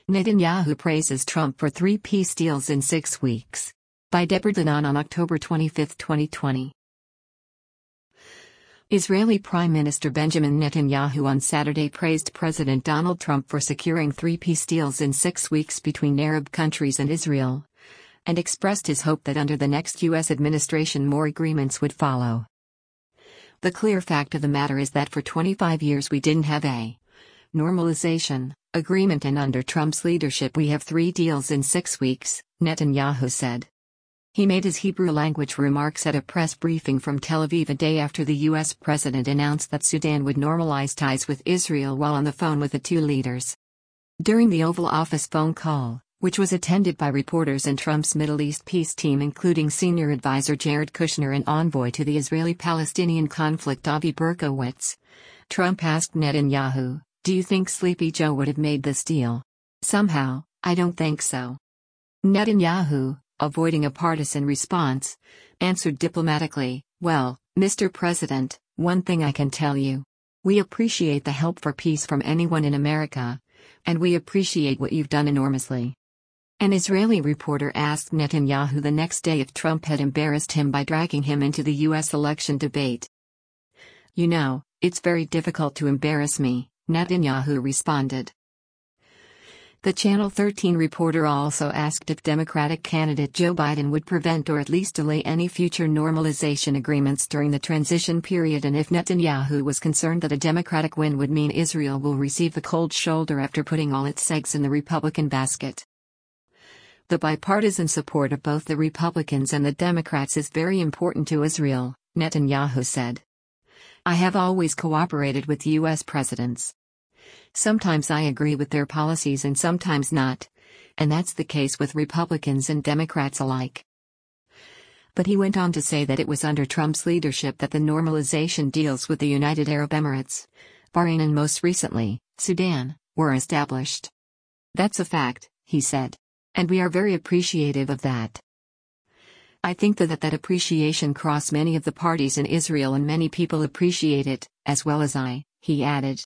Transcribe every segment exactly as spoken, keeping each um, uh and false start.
Netanyahu praises Trump for three peace deals in six weeks. By Deborah Danon on October twenty-fifth, twenty twenty. Israeli Prime Minister Benjamin Netanyahu on Saturday praised President Donald Trump for securing three peace deals in six weeks between Arab countries and Israel, and expressed his hope that under the next U S administration more agreements would follow. The clear fact of the matter is that for twenty-five years we didn't have a normalization agreement, and under Trump's leadership we have three deals in six weeks, Netanyahu said. He made his Hebrew language remarks at a press briefing from Tel Aviv a day after the U S president announced that Sudan would normalize ties with Israel while on the phone with the two leaders. During the Oval Office phone call, which was attended by reporters and Trump's Middle East peace team including senior advisor Jared Kushner and envoy to the Israeli-Palestinian conflict Avi Berkowitz, Trump asked Netanyahu, "Do you think Sleepy Joe would have made this deal?" "Somehow, I don't think so." Netanyahu, avoiding a partisan response, answered diplomatically, "Well, Mister President, one thing I can tell you. We appreciate the help for peace from anyone in America, and we appreciate what you've done enormously." An Israeli reporter asked Netanyahu the next day if Trump had embarrassed him by dragging him into the U S election debate. "You know, it's very difficult to embarrass me," Netanyahu responded. The Channel thirteen reporter also asked if Democratic candidate Joe Biden would prevent or at least delay any future normalization agreements during the transition period, and if Netanyahu was concerned that a Democratic win would mean Israel will receive the cold shoulder after putting all its eggs in the Republican basket. "The bipartisan support of both the Republicans and the Democrats is very important to Israel," Netanyahu said. "I have always cooperated with U S presidents. Sometimes I agree with their policies and sometimes not, and that's the case with Republicans and Democrats alike." But he went on to say that it was under Trump's leadership that the normalization deals with the United Arab Emirates, Bahrain and most recently, Sudan, were established. "That's a fact," he said, "and we are very appreciative of that. I think that that, that appreciation crossed many of the parties in Israel and many people appreciate it, as well as I," he added.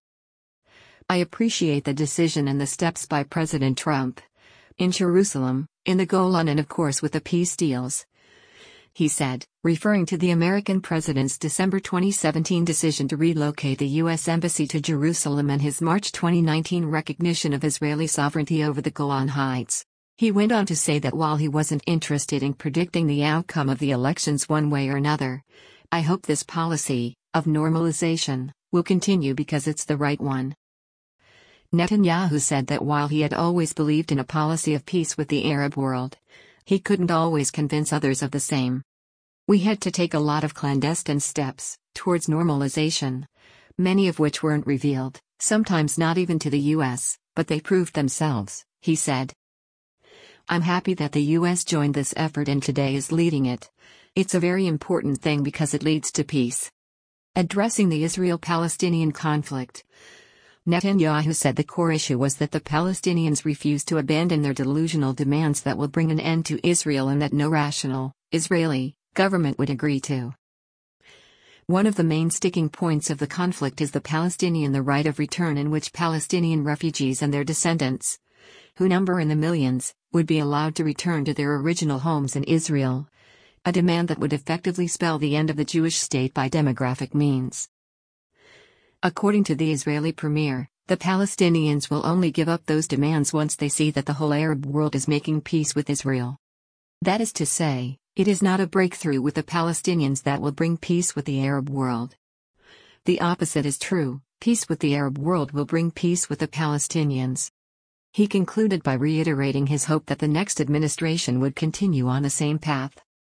"I appreciate the decision and the steps by President Trump. In Jerusalem, in the Golan and of course with the peace deals," he said, referring to the American president's December twenty seventeen decision to relocate the U S embassy to Jerusalem and his March twenty nineteen recognition of Israeli sovereignty over the Golan Heights. He went on to say that while he wasn't interested in predicting the outcome of the elections one way or another, "I hope this policy of normalization will continue because it's the right one." Netanyahu said that while he had always believed in a policy of peace with the Arab world, he couldn't always convince others of the same. "We had to take a lot of clandestine steps towards normalization, many of which weren't revealed, sometimes not even to the U S, but they proved themselves," he said. "I'm happy that the U S joined this effort and today is leading it. It's a very important thing because it leads to peace." Addressing the Israel-Palestinian conflict, Netanyahu said the core issue was that the Palestinians refuse to abandon their delusional demands that will bring an end to Israel and that no rational Israeli government would agree to. "One of the main sticking points of the conflict is the Palestinian the right of return, in which Palestinian refugees and their descendants, who number in the millions, would be allowed to return to their original homes in Israel, a demand that would effectively spell the end of the Jewish state by demographic means." According to the Israeli premier, the Palestinians will only give up those demands once they see that the whole Arab world is making peace with Israel. That is to say, it is not a breakthrough with the Palestinians that will bring peace with the Arab world. The opposite is true, peace with the Arab world will bring peace with the Palestinians. He concluded by reiterating his hope that the next administration would continue on the same path.